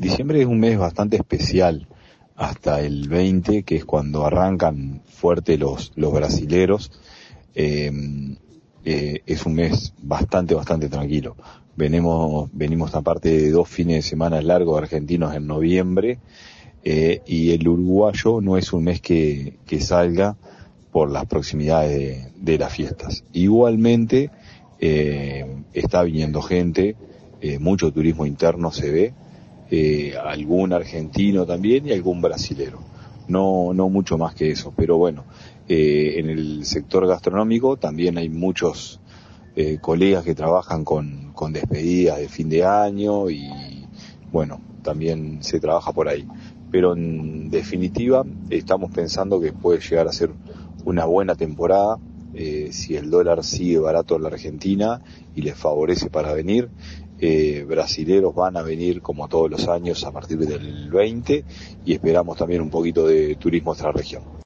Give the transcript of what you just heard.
Diciembre es un mes bastante especial, hasta el 20, que es cuando arrancan fuerte los brasileros. Eh, es un mes bastante tranquilo. Venimos aparte de 2 fines de semana largos argentinos en noviembre, y el uruguayo no es un mes que salga por las proximidades de las fiestas. Igualmente, está viniendo gente, mucho turismo interno se ve, algún argentino también y algún brasilero. No mucho más que eso, pero bueno, en el sector gastronómico también hay muchos colegas que trabajan con despedidas de fin de año y bueno, también se trabaja por ahí. Pero en definitiva estamos pensando que puede llegar a ser una buena temporada, si el dólar sigue barato en la Argentina y les favorece para venir. Brasileros van a venir como todos los años a partir del 20 y esperamos también un poquito de turismo a nuestra región.